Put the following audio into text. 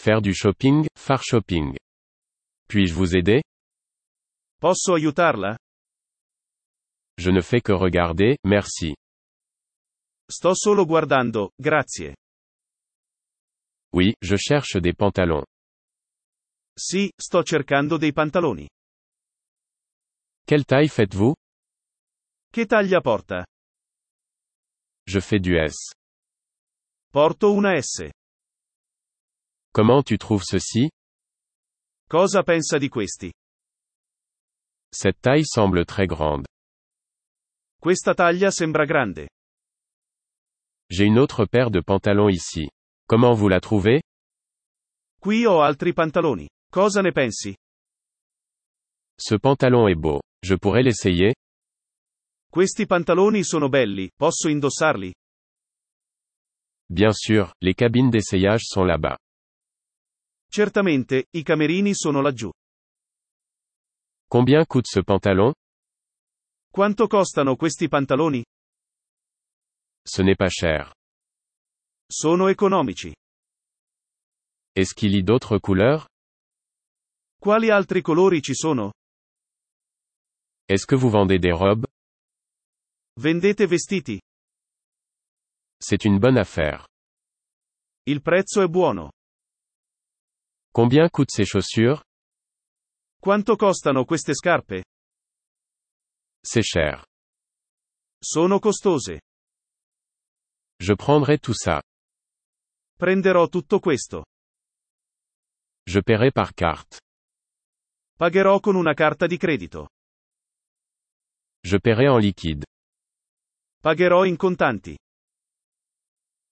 Faire du shopping, far shopping. Puis-je vous aider? Posso aiutarla? Je ne fais que regarder, merci. Sto solo guardando, grazie. Oui, je cherche des pantalons. Sì, sto cercando dei pantaloni. Quelle taille faites-vous? Che taglia porta? Je fais du S. Porto una S. Comment tu trouves ceci? Cosa pensa di questi? Cette taille semble très grande. Questa taglia sembra grande. J'ai une autre paire de pantalons ici. Comment vous la trouvez? Qui ho altri pantaloni. Cosa ne pensi? Ce pantalon est beau. Je pourrais l'essayer? Questi pantaloni sono belli, posso indossarli? Bien sûr, les cabines d'essayage sont là-bas. Certamente, i camerini sono laggiù. Combien coûte ce pantalon? Quanto costano questi pantaloni? Ce n'est pas cher. Sono economici. Est-ce qu'il y a d'autres couleurs? Quali altri colori ci sono? Est-ce que vous vendez des robes? Vendete vestiti? C'est une bonne affaire. Il prezzo è buono. Combien coûtent ces chaussures? Quanto costano queste scarpe? C'est cher. Sono costose. Je prendrai tout ça. Prenderò tutto questo. Je paierai par carte. Pagherò con una carta di credito. Je paierai en liquide. Pagherò in contanti.